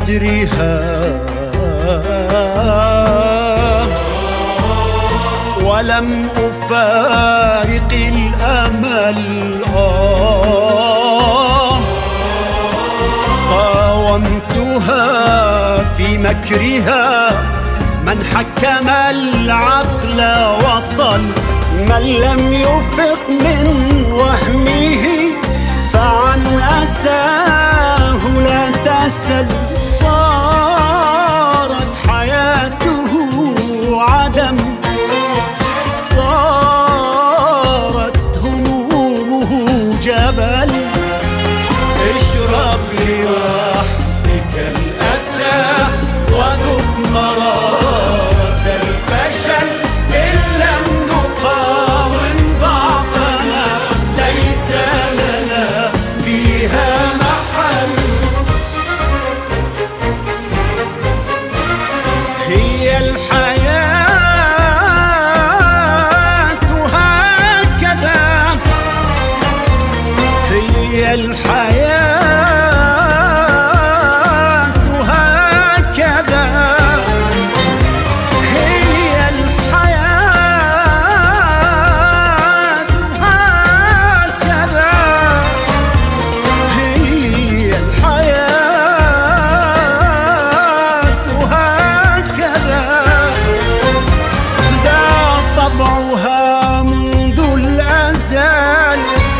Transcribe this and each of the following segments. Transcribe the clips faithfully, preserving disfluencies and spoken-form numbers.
قدرها ولم أفارق الأمل. آه قاومتها في مكرها، من حكم العقل وصل، من لم يفق من وهمه فعن أساه لا تسل. صارت حياته عدم، صارت همومه جبل. اشرب لوحدك الأسى وذق مرارة الفشل، إن لم نقاوم ضعفنا ليس لنا فيها محل. هي الحياة هكذا، هي الحياة هكذا، هي الحياة هكذا، هي الحياة هكذا. ده طبعها منذ الأزل،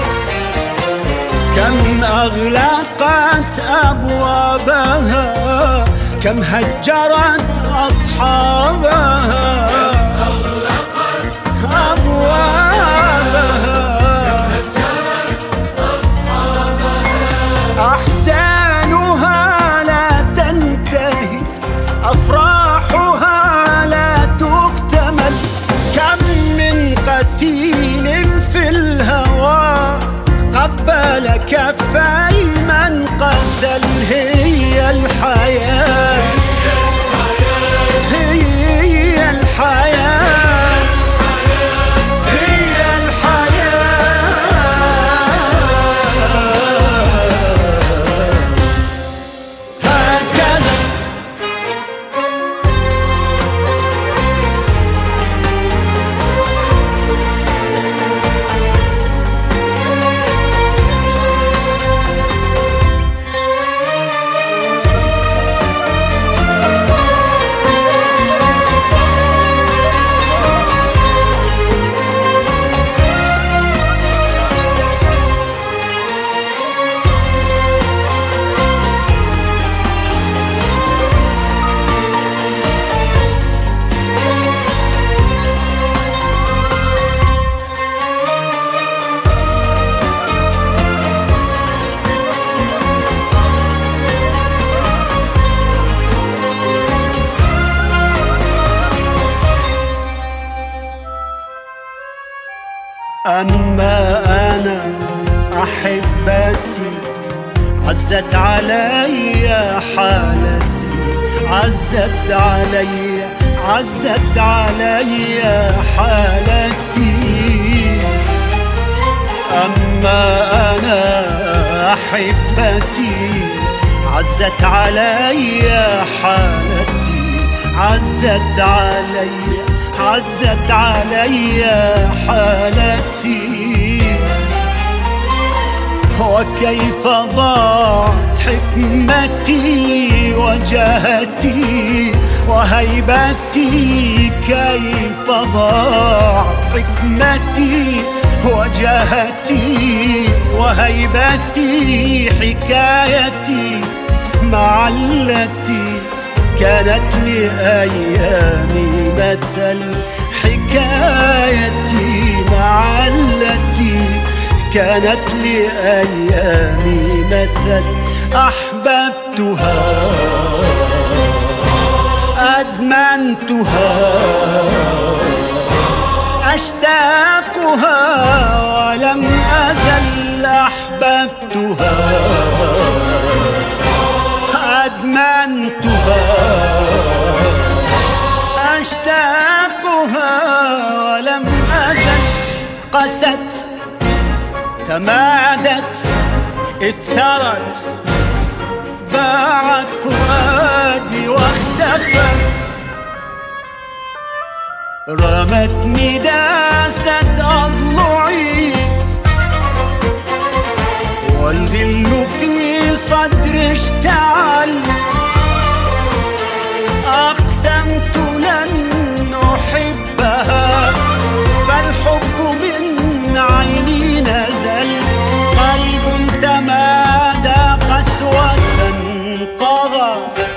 كم أغلقت أبوابها، كم هجرت أصحابها، أبوابها أحزانها لا تنتهي، أفراحها لا تكتمل. كم من قتيل في الهوى قبل كفي من قتل. هي الحياة، هي الحياة، هي الحياة هكذا. أما أنا أحبتي عزت علي حالتي، عزت علي، عزت علي حالتي. أما أنا أحبتي عزت علي حالتي، عزت علي، عزت علي حالتي. وكيف ضاعت حكمتي وجهتي وهيبتي، كيف ضاعت حكمتي وجهتي وهيبتي. حكايتي مع التي كانت لأيامي مثل، حكايتي مع التي كانت لأيامي مثل. أحببتها أدمنتها أشتاقها ولم أزل. أحببتها أدمنتها أشتاقها ولم أزل. قست تمادت افترت باعت فؤادي واختفت، رمتني داست أضلعي والغل في صدري اشتعل. أقسمت لن أحبها فالحب من عيني نزل، قلب تمادى قسوة طغى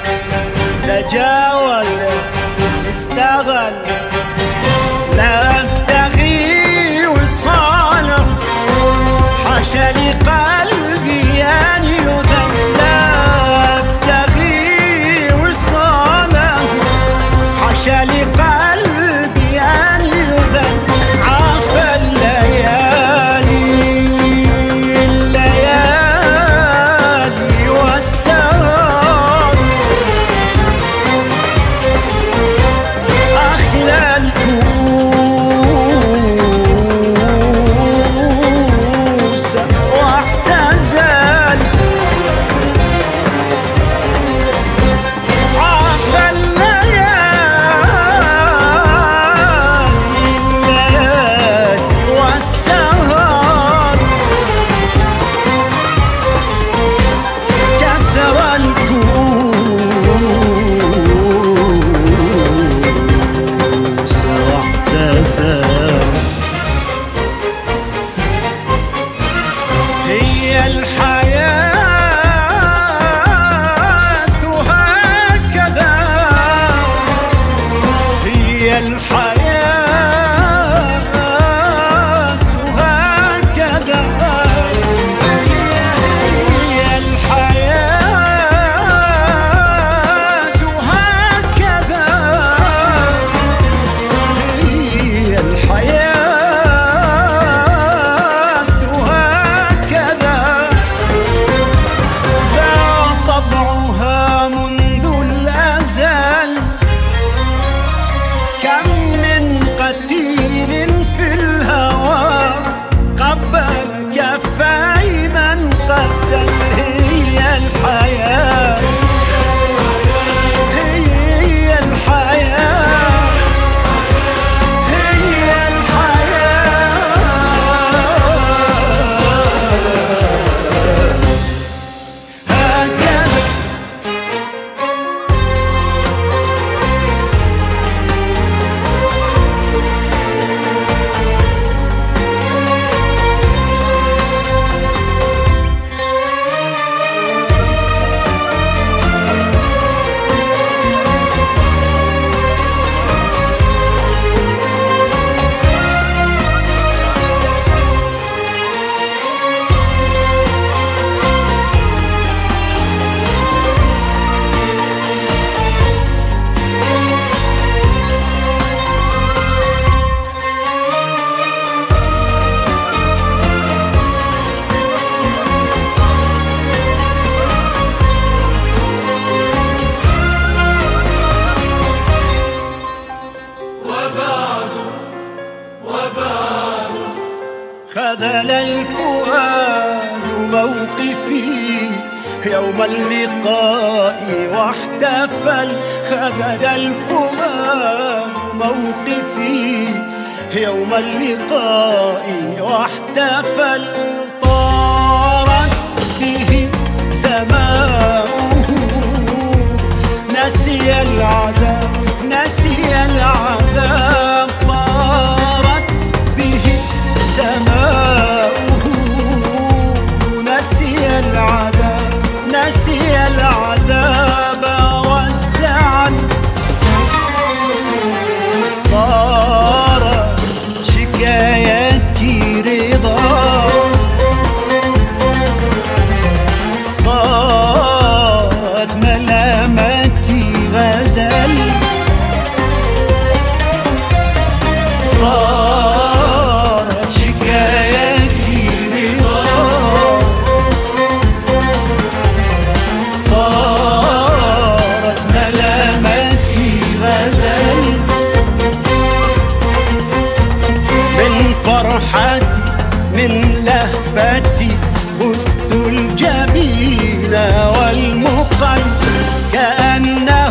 تجاوز استغل. لا أبتغي وصاله حاشا لقلبي أن يذل، لا أبتغي وصاله حاشا لقلبي أن يذل. عافى الليالي الليالي والسهر، أخلى الكون خذل الفؤاد موقفي يوم اللقاء واحتفل، خذل الفؤاد موقفي يوم اللقاء واحتفل. طارت به سماؤه نسي العذاب نسي العذاب، طارت به سماؤه نسي العذاب نسي العذاب والزعل. صار شكايتي رضا، صارت ملامتي غزل، صارت شكايتي رضا، صارت ملامتي غزل. من فرحتي من لهفتي بست الجبين والمخيم كأن